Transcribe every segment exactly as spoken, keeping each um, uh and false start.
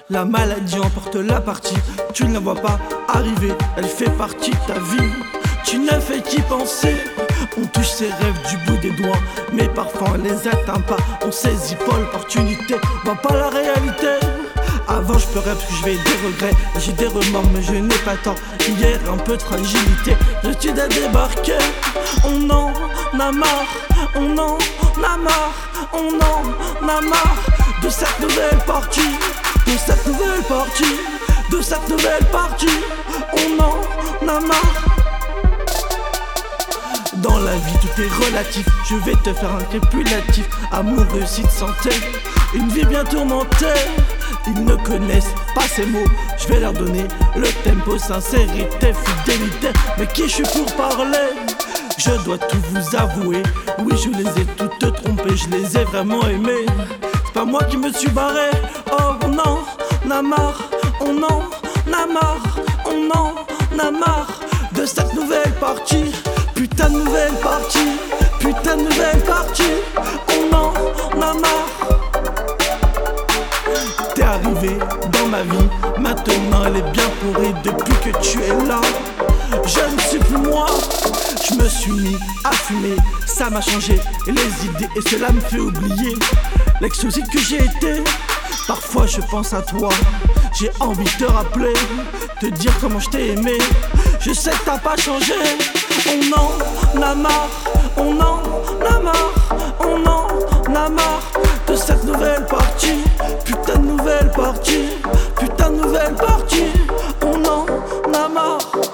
La maladie emporte la partie, tu ne la vois pas arriver, elle fait partie de ta vie. Tu ne fais qu'y penser, on touche ses rêves du bout des doigts, mais parfois on les atteint pas, on saisit pas l'opportunité, voit pas la réalité. Avant je pleurais parce que je vais des regrets, j'ai des remords mais je n'ai pas tort. Hier un peu de fragilité, je suis à débarquer. On en a marre, on en a marre, on en a marre de cette nouvelle partie, de cette nouvelle partie, de cette nouvelle partie. On en a marre. Dans la vie tout est relatif, je vais te faire un crépulatif. Amour, réussite, santé, une vie bien tourmentée. Ils ne connaissent pas ces mots, je vais leur donner le tempo, sincérité, fidélité. Mais qui je suis pour parler? Je dois tout vous avouer, oui je les ai toutes trompées, je les ai vraiment aimées. C'est pas moi qui me suis barré, oh on en a marre, on en a marre, on en a marre de cette nouvelle partie. Putain de nouvelle partie, putain de nouvelle partie, on en a marre. T'es arrivé dans ma vie, maintenant elle est bien pourrie depuis que tu es là. Je ne suis plus moi, je me suis mis à fumer, ça m'a changé les idées et cela me fait oublier l'ex-aussi que j'ai été. Parfois je pense à toi, j'ai envie de te rappeler, te dire comment je t'ai aimé. Je sais que t'as pas changé, on en a marre, on en a marre, on en a marre de cette nouvelle partie. Putain de nouvelle partie, putain de nouvelle partie, on en a marre.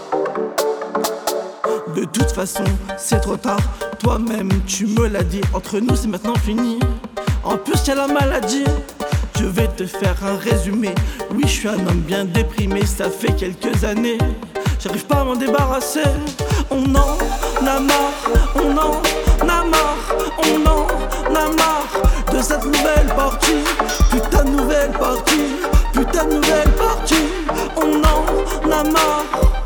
De toute façon, c'est trop tard, toi-même tu me l'as dit, entre nous c'est maintenant fini. En plus y'a la maladie, je vais te faire un résumé. Oui je suis un homme bien déprimé, ça fait quelques années, j'arrive pas à m'en débarrasser. On en a marre, on en a marre, on en a marre de cette nouvelle partie. Putain de nouvelle partie, putain de nouvelle partie, on en a marre.